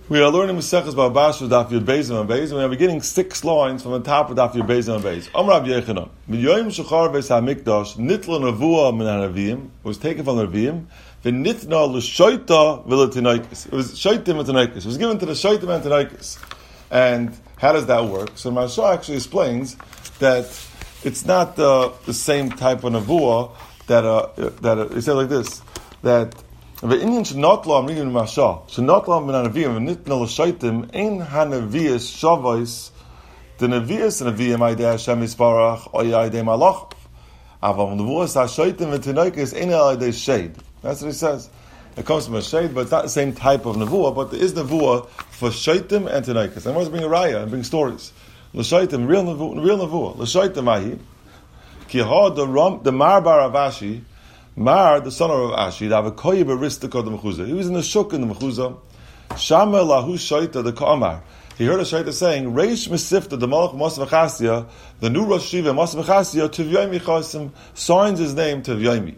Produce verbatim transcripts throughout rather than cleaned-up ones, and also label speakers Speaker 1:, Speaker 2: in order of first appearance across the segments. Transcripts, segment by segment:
Speaker 1: We are learning Maseches Babashu Daf Yud Beis and Beis, and we are beginning six lines from the top of Daf Yud Beis and Beis. Amar Rabbi Yechanan, Miyoyim Shachar Beis HaMikdash Nitla Nevuah Min HaNeviim was taken from the Neviim. V'nitna l'shoita v'letinoikis. It was shoitim and tinoikis. It was given to the shoitim and tinoikis. And how does that work? So Maharsha actually explains that it's not uh, the same type of nevuah that uh, that uh, he said like this, that the Indian should not law reading Maharsha should not law min hanaviyim v'nitna l'shoitim ein hanaviyas shavos the neviyas and neviyim aydei Hashem yisparach or aydei malach aval nevuas hashoitim v'tinoikis ein aydei shade. That's what he says. It comes from a shade, but it's not the same type of nevuah, but there is nevuah for shaitim and tenaikas. I want to bring a raya and bring stories. L'shaitim, real nevuah, real nevuah. L'shaitim ahi, ki ha the ram, the Mar bar Avashi, Mar, the son of Avashi, the avakoyi baristika the mechuzah. He was in the shuk in the mechuzah. Shama lahu shaita the ka'amar. He heard a shaita saying, Reish mesifta the malach mas v'chasya, the new Rosh Shiva mas v'chasya, Tivyoimi chasim, signs his name Tivyoimi.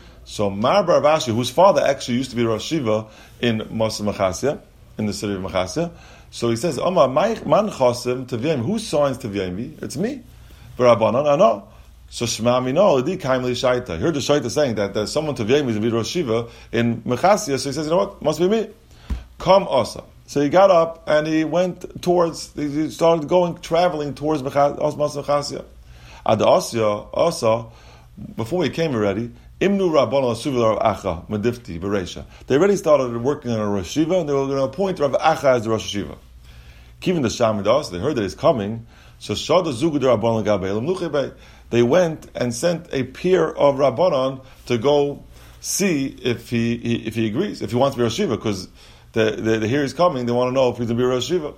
Speaker 1: So Mar bar Avashi, whose father actually used to be Rosh Shiva in Masa Machasya, in the city of Machasya. So he says, Omar, man chasim Tivyoimi, who signs Tivyoimi? It's me. B'Rabbanan, I know. So Shema Mino, Lidi Kaim Li Shaita. He heard the Shaita saying that there's someone Tivyoimi is to be Rosh Shiva in Machasya, so he says, you know what, must be me. Come Asa. So he got up and he went towards, he started going, traveling towards Masa Machasya. Ad Asya, Asa, before he came already, Imnu Rabbana Suvilar Acha Medifti Beresha. They already started working on a Rosh Shiva, and they were going to appoint Rav Acha as the Rosh Shiva. Given the Shamidas, they heard that he's coming. So Shada Zugud Rabbanan Gabelim Luchebe. They went and sent a peer of Rabbanan to go see if he, he if he agrees, if he wants to be Rosh Shiva, because they, they, they hear he's coming. They want to know if he's going to be Rosh Shiva.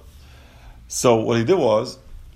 Speaker 1: So what he did was,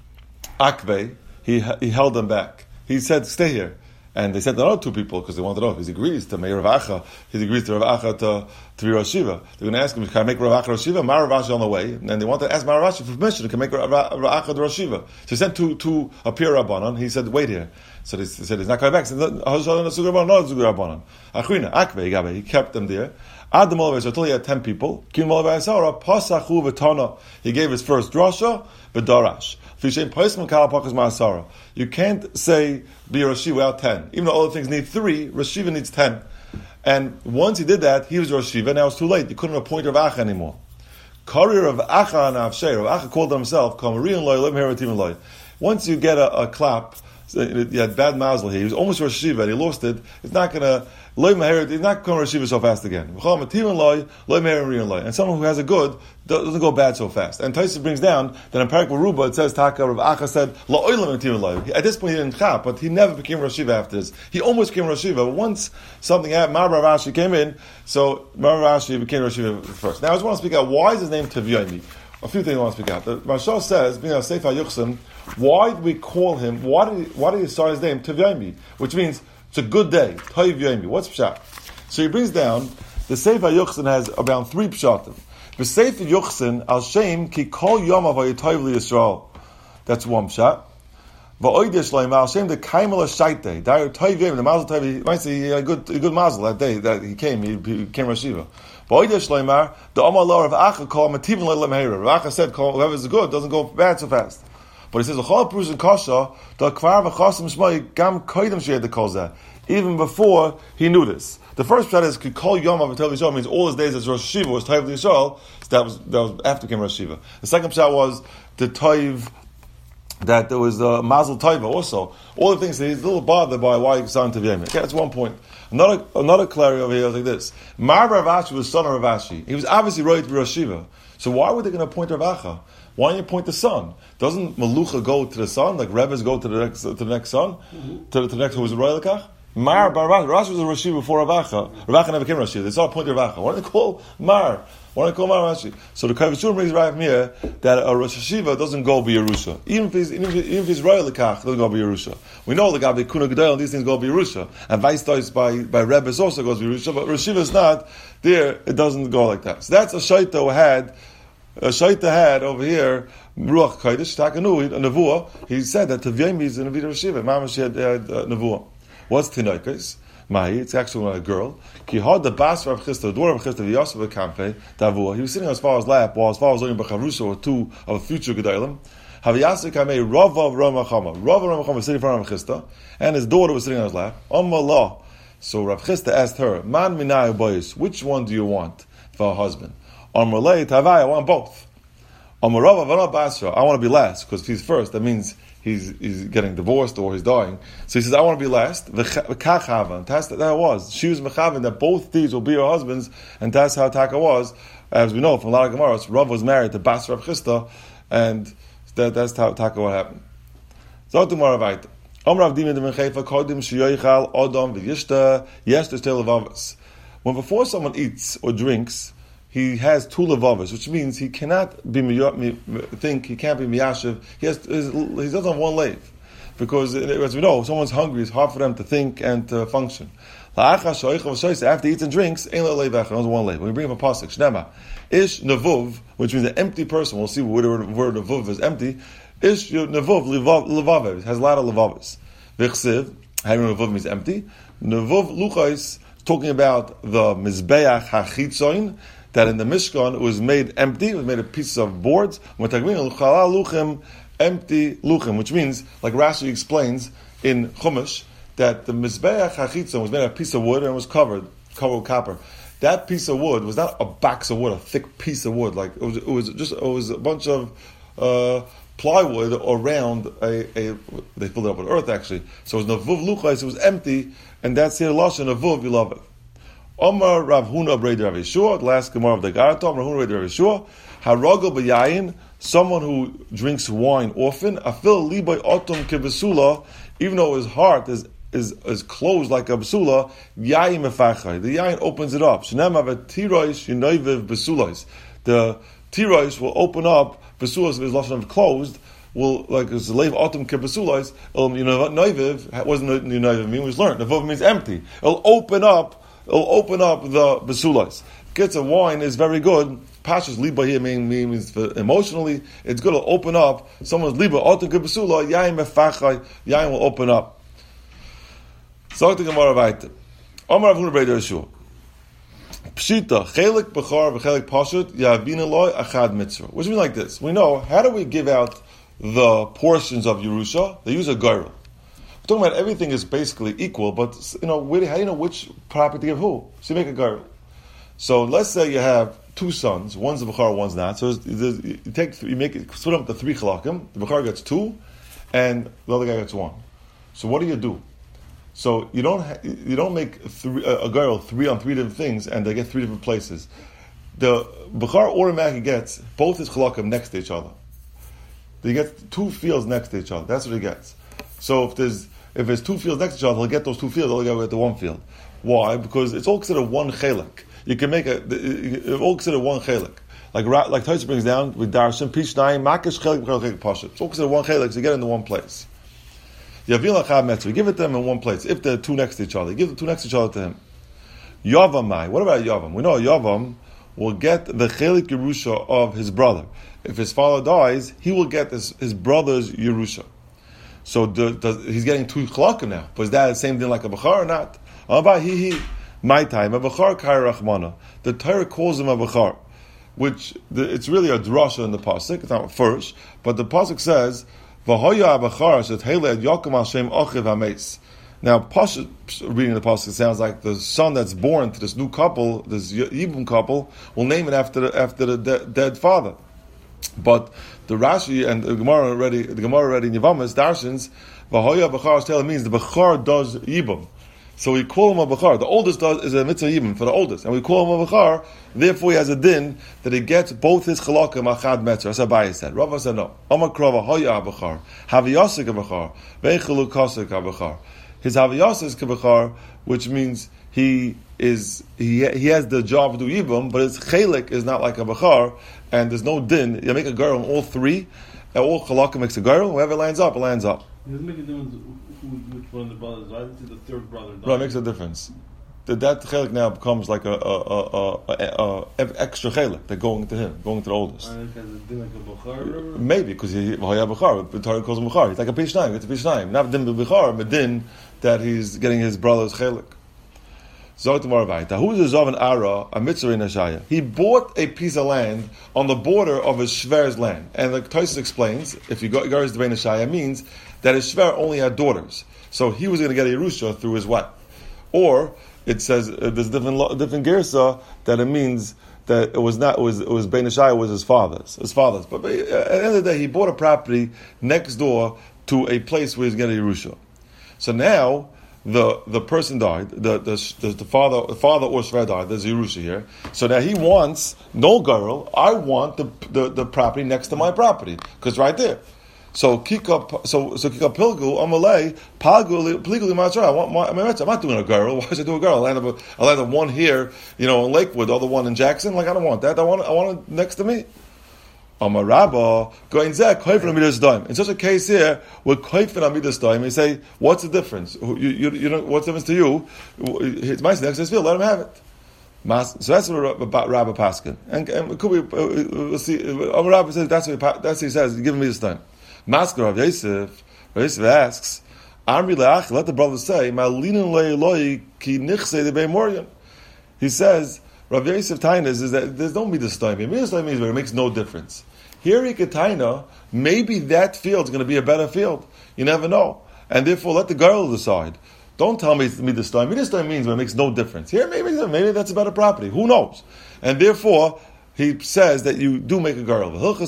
Speaker 1: Akve, he he held them back. He said, "Stay here." And they sent another two people because they wanted to know if he agrees to Meir Rav Acha, he agrees to Rav Acha to, to be Rosh Shiva. They're going to ask him, can I make Rav Acha Rosh Shiva? Mar Rav Acha on the way. And they want to ask Mar Rav Acha for permission to make Rav Acha the Rosh Shiva. So he sent two, two a peer Rabbanan. He said, wait here. So they said, he's not coming back. He said, no, Rabbanan. Achrina, Akve, Gabe. He kept them there. Adam Olav, until he had ten people. Kim Olav Asara, Pasachu V'tana. He gave his first drasha, V'darash. You can't say be a Rosh Shiva without ten. Even though all the things need three, Rosh Shiva needs ten. And once he did that, he was Rosh Shiva, now it's too late. You couldn't appoint Rav Acha anymore. Karir of Acha and Avshei, Rav Acha called himself, once you get a, a clap, you had bad mazel here, he was almost Rosh Shiva and he lost it, it's not going to, he's not going to Rosh Shiva so fast again. And someone who has a good doesn't go bad so fast. And Taisa brings down that in Parak Baruba it says Taka Rav Acha said at this point he didn't chap, but he never became Rosh Shiva after this. He almost became Rosh Shiva, but once something happened, Mar Rav Ashi came in, so Mar Rav Ashi became Rosh Shiva first. Now I just want to speak out, why is his name Tivyoimi? A few things I want to speak out. The Maharsha says, being a Sefer Yuchsin, why did we call him, why did he, why did he start his name Tivyoimi? Which means it's a good day. Tivyoimi. What's pshat? So he brings down, the Sefer Yuchsin has around three pshatim. The Sefer Yuchsin, al Shem, ki kol yom avayitayv li Yisrael. That's one pshat. Va'oidish laim, al Shem, the kaimel ha-shaiteh. Dair Tivyoimi, the mazel tov, he might say he had a good, a good mazel that day that he came, he, he became Rosh Shiva. Va'oidish laimar, the Omar Lor of Acha called Mativin le'lem heira. Rav Acha said, whoever's good doesn't go bad so fast. But he says, "L'chol prus and kasha, the kvar v'chasim shmoi gam koydem sheyed the kolzeh." Even before he knew this, the first pshat is kol yom avatel Yisrael means all his days as Rosh Shiva was Toiv Yisrael. So that was that was after he came Rosh Shiva. The second pshat was the Toiv that there was uh, Mazel Toiva also. All the things that he's a little bothered by why he signed Tivyoimi. Okay, that's one point. Another another clarity over here is like this: Mar Rav Ashi was son of Rav Ashi. He was obviously ready to be Rosh Shiva. So why were they going to appoint Rav Acha? Why don't you appoint the son? Doesn't Malucha go to the son, like Rebbes go to the next to the next son, mm-hmm. to, to the next who was a Royal Kach? Mar Bar Rav Ashi was a Rosh Shiva before Rav Acha. Rav Acha never became Rosh Shiva. They saw a point of Rav Acha. Why don't they call Mar? Why don't they call Mar Rav Ashi? So the Kavashur brings right from here that a Rosh Shiva doesn't go be Yerusha. Even if he's even if, even if he's Royal Kach, doesn't go be Yerusha. We know the Gabi Kuna Gedol and these things go be Yerusha. And Vice Dois by by Rebbes also goes be Yerusha, but Rosh Shiva is not there. It doesn't go like that. So that's a Shaita who had. A Shaita had over here, Ruach Kodesh, Takanui, a Nevuah. He said that Tivyoimi is in a Rosh Shiva. Mamash had uh, Nevuah. What's Tinoikos? Mahi, it's actually not a girl. Ki had the bas Rav Chisda, the daughter of Chisda, v'yaseh v'kampe, davua. He was sitting on his father's lap while his father was learning b'chavrusa or two of a future gedolim. Haviyaseh kamei Rava of Ramachama. Rava of Ramachama was sitting in front of Rav Chisda, and his daughter was sitting on his lap. Ammallah. So Rav Chisda asked her, Man minai boyis, which one do you want for a husband? Amrulei tavai, I want both. Amarava v'na basra, I want to be last, because if he's first, that means he's he's getting divorced or he's dying. So he says, I want to be last. V'kachavan, that's that it was. She was mechavan that both these will be her husbands, and that's how Taka was. As we know from a lot of Gemaras, Rav was married to Bas Rav Chisda, and that, that's how Taka what happened. So to Maravait. Amrav Dima de Menchefa Kodim Shiyoichal Odom V'yishta Yes, there's two levavas. When before someone eats or drinks, he has two levavas, which means he cannot be think he can't be miyashiv. He has he doesn't have one lave, because as we know, if someone's hungry, it's hard for them to think and to function. After he eats and drinks, ain't no lave only one lave. When we bring up a pasuk, Shnema ish nevuv, which means an empty person. We'll see where the word nevuv is empty. Ish nevuv levav has a lot of levavas. V'chsiv, how nevuv means empty. Nevuv luchais, talking about the mizbeach hachitzoin, that in the Mishkan it was made empty, it was made of pieces of boards. Empty luchem, which means, like Rashi explains in Chumash, that the Mizbeach HaChitzon was made of a piece of wood and was covered, covered with copper. That piece of wood was not a box of wood, a thick piece of wood. Like it was, it was just it was a bunch of uh, plywood around a, a. They filled it up with earth actually. So it was Navuv Luchais. It was empty, and that's the lashon Navuv. You love it. Omar Rav Huna Brei Rav Yeshua, the last Gemara of the Garata, Rav Huna Brei Rav Yeshua, Haragel B'yayin, someone who drinks wine often, Afil Libay Otom Kebesula, even though his heart is is is closed like a besula, Yayin Mefachai. The Yayin opens it up. Shneim Avet Tiroish Yinoiviv Besulais. The Tiroish will open up Besulas if his lashon of closed. Will like as the leiv autumn kebesulais. You know what noiviv wasn't noiviv mean was learned. Nevuv means empty. It'll open up. It'll open up the besulais. Gets a wine is very good. Pashas liba here mean, means emotionally. It's good to open up someone's liba. Autumn kebesula yayin mefachai. Yayin will open up. So the Gemara weiter. Amar Rav Huna Brei Yeshua. Pshita chelik bechar v'chelik pashut yavina loy achad mitzvah. Which means like this. We know how do we give out the portions of Yerusha? They use a girl. We're talking about everything is basically equal, but you know, where, how do you know which property to give who? So you make a girl. So let's say you have two sons, one's a Bechar, one's not. So you take, you make it, split up the three chalakim. The Bechar gets two, and the other guy gets one. So what do you do? So you don't ha- you don't make three, a girl three on three different things, and they get three different places. The Bechar automatically gets both his chalakim next to each other. He gets two fields next to each other. That's what he gets. So if there's if there's two fields next to each other, he'll get those two fields. He'll get the one field. Why? Because it's all considered one chelik. You can make a it's all considered one chelik. Like like Taisa brings down with Darshan Pishnayim Makish chelik chelik pashat. It's all considered one chelik. So you get it in the one place. Yavil achad metzvah. Give it to them in one place. If they're two next to each other, give the two next to each other to him. Yavamai. What about Yavam? We know Yavam will get the chelik Yerusha of his brother. If his father dies, he will get his, his brother's Yerusha. So the, the, he's getting two chalakim now. But is that the same thing like a Bechar or not? About he he my time a Bechar kai rachmana. The Torah calls him a Bechar, which the, it's really a drasha in the pasuk. It's not first, but the pasuk says v'hoya Bechar shet hele yakum Hashem achiv hameis. Now, pasuk, reading the pasuk, it sounds like the son that's born to this new couple, this Yibum couple, will name it after the, after the de- dead father. But the Rashi and the Gemara already, the Gemara already in Yavamas, Darshans, Vahoya Bechar Stela means the Bechar does Yibum. So we call him a Bechar. The oldest does is a mitzvah Yibum for the oldest. And we call him a Bechar, therefore he has a din that he gets both his chalakim achad metzvah. As Abaye said. Rava said no. Amakra Vahoya Bechar. Haviyasik Bechar. Veichelukasik Bechar. His Haviyasik is Bechar, which means he is he he has the job to do Yibum, but his chelik is not like a Bechar, and there's no din. You make a girl on all three, and all chalakim makes a girl. Whoever lands up, it lands up.
Speaker 2: It doesn't make a difference who, which one of the brothers dies. It's the third brother dies.
Speaker 1: Right, it makes a difference. That, that chelik now becomes like a, a, a, a, a, a extra chelik. They're going to him, going to the oldest.
Speaker 2: And it has a din like a Bechar?
Speaker 1: Maybe, because he V'haya Bechar, the Torah calls him Bechar. He's like a Pishnayim, it's a Pishnayim. Not din Bechar, but din that he's getting his brother's chelik. Zot Maravaita. Who is the Zav and Ara, a mitzvah in Ashaya? He bought a piece of land on the border of his Shver's land. And the Tosfos explains, if you go goes to Bein Ashaya, means that his Shver only had daughters. So he was going to get a Yerusha through his wife. Or, it says, uh, there's different, different Gersa that it means that it was not, it was, it was Bein Ashaya was his father's, his father's. But, but at the end of the day, he bought a property next door to a place where he's going to get a Yerusha. So now, the the person died, the the, the, the father the father or Shver died, there's Yerusha here. So now he wants, no girl, I want the the, the property next to my property, because right there. So Kika so so Kika Pilgu, Amalei, Palgu, Pliguli Matra, I want my, I'm not doing a girl, why should I do a girl? I'll have, a, I'll have one here, you know, in Lakewood, the other one in Jackson, like I don't want that, I want I want it next to me. Amarabba, going zeh, koyfen amidas daim. In such a case here, with koyfen amidas daim, you say, what's the difference? You, you, you know, what's the difference to you? It's my next to his field, let him have it. Mas, so that's what Rabbi Paskin. And, and it could be, we'll see, Amarabba says, that's what, that's what he says, give me this time. Masker Rav Yosef, Rav Yosef asks, Amri le'ach, let the brother say, Ma'linin le'eloi ki nichse de be'morion. He says, Rav Yosef Tainas is that there's no midas taimi. Midas taimi is where it makes no difference. Here, Ikataina, maybe that field's going to be a better field. You never know. And therefore, let the girl decide. Don't tell me it's midas taimi. Midas taimi means where it makes no difference. Here, maybe maybe that's a better property. Who knows? And therefore, he says that you do make a girl.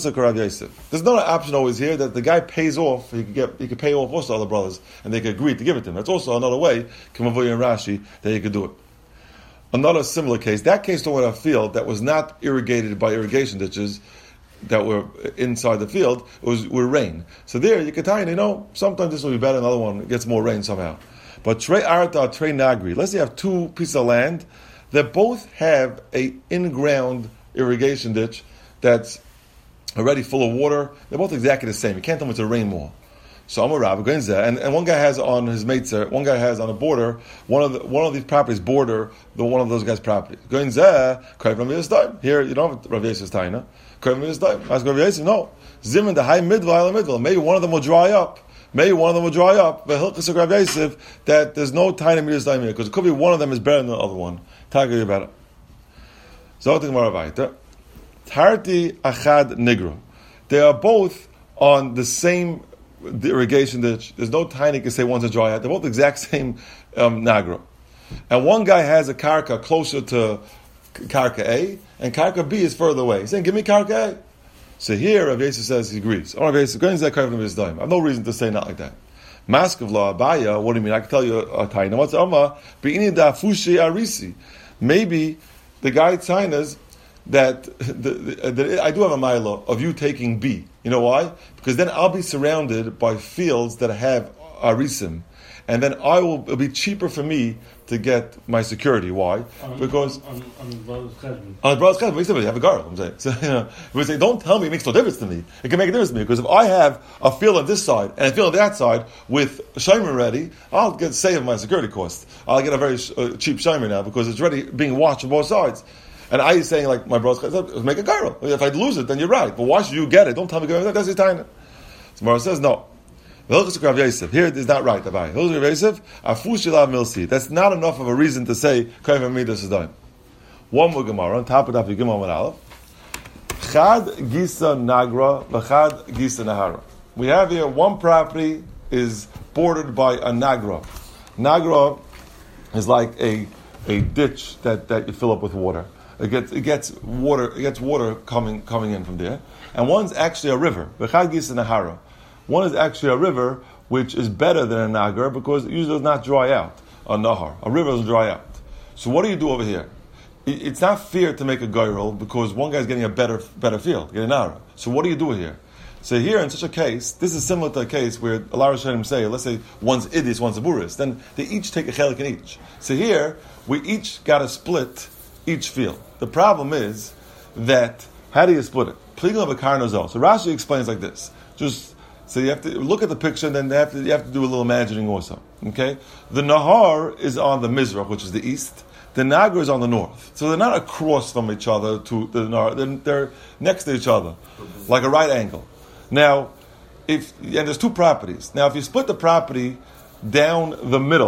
Speaker 1: There's not an option always here that the guy pays off. He could get, he could pay off also other brothers, and they could agree to give it to him. That's also another way, Kamavoy and Rashi, that you could do it. Another similar case, that case talking about a field that was not irrigated by irrigation ditches that were inside the field, it was with rain. So there, you can tell you know, sometimes this will be better, another one gets more rain somehow. But Trey Arta, Trey Nagri, let's say you have two pieces of land that both have a in-ground irrigation ditch that's already full of water. They're both exactly the same. You can't tell them it's a rain more. So I'm a rabbi, and, and one guy has on his mates, one guy has on a border, one of the, one of these properties border the one of those guys' property. Going there, here you don't have Rav Yosef's taina. Ask Rav Yosef, no. Zim in the high midvah, midvah. Maybe one of them will dry up. Maybe one of them will dry up. But Hilchas Rav Yosef that there's no taina midas daim here because it could be one of them is better than the other one. Talk about it. So Tarti achad nigra. They are both on the same the irrigation ditch. There's no tiny can say one's a dry out. They're both the exact same um, nagra. And one guy has a karka closer to karka A, and karka B is further away. He's saying, give me karka A. So here, Rav Yosef says he agrees. Oh, Rav Yosef, going to that karka is dime. I have no reason to say not like that. Mask of law, Abaya, what do you mean? I can tell you a tiny. What's Amma? Be'ini da fushi arisi. Maybe the guy tainas that the, the, the, I do have a milo of you taking B. You know why? Because then I'll be surrounded by fields that have arisim, and then I will it'll be cheaper for me to get my security. Why?
Speaker 2: On,
Speaker 1: because
Speaker 2: on, on the brother's chesed.
Speaker 1: On the brother's chesed, makes difference. You have a girl. I'm saying. So, you know, we say, don't tell me it makes no difference to me. It can make a difference to me because if I have a field on this side and a field on that side with shomer ready, I'll get save my security cost. I'll get a very uh, cheap shomer now because it's already being watched on both sides. And I is saying, like, my brother's chesed, make a girl. If I lose it, then you're right. But why should you get it? Don't tell me girl. That's his time. So Mara says, no. Here it is not right. That's not enough of a reason to say, one more Gemara, on top of that, Gimel Amud Aleph. Chad Gisa Nagra, V'chad Gisa Nahara. We have here, one property is bordered by a Nagra. Nagra is like a, a ditch that, that you fill up with water. It gets it gets water it gets water coming coming in from there, and one's actually a river. V'chad Gisa Nahara. One is actually a river which is better than a nagar because it usually does not dry out. A nahar, a river doesn't dry out. So what do you do over here? It's not fair to make a gairol because one guy's getting a better better field, getting an ara. So what do you do here? So here in such a case, this is similar to a case where Allah Rishonim say, let's say one's idis, one's a buris, then they each take a chelik in each. So here we each got to split each field. The problem is that how do you split it? Pligul of a karnozol. So Rashi explains like this. Just so you have to look at the picture, and then you have to, you have to do a little imagining also. Okay, the Nahar is on the Mizrach, which is the east. The Nagar is on the north. So they're not across from each other to the Nahar. They're, they're next to each other, like a right angle. Now, if and there's two properties. Now, if you split the property down the middle,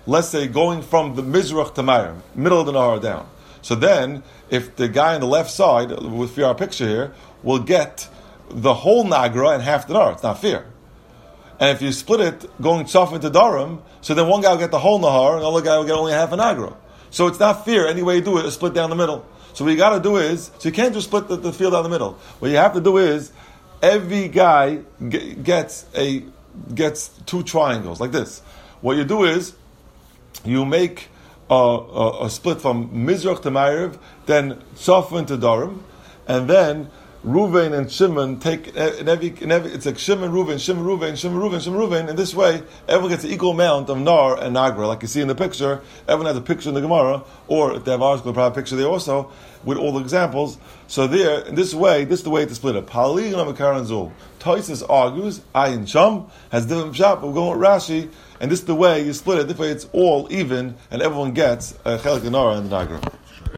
Speaker 1: let's say going from the Mizrach to Mayim, middle of the Nahar down. So then, if the guy on the left side, with our picture here, will get the whole Nagra and half the Nahar, it's not fair. And if you split it going Tzafin to Darim, so then one guy will get the whole Nahar and the other guy will get only half a Nagra. So it's not fair. Any way you do it is split down the middle. So what you got to do is, so you can't just split the, the field down the middle. What you have to do is, every guy g- gets a gets two triangles like this. What you do is, you make a, a, a split from Mizrach to Ma'ariv, then Tzafin to Darim, and then Ruvain and Shimon take in every, in every it's like Shimon, Ruvain, Shimon, Ruvain, Shimon, Ruvain, Shimon, Ruvain. In this way, everyone gets an equal amount of Nar and Nagra, like you see in the picture. Everyone has a picture in the Gemara, or if they have ours, they'll probably have a picture there also with all the examples. So there, in this way, this is the way to split it. Pali and Amakaran Zul. Toisus argues, Ayin Sham has different shop, but we're going with Rashi, and this is the way you split it. This way, it's all even, and everyone gets a Chelik Nar and the Nagra.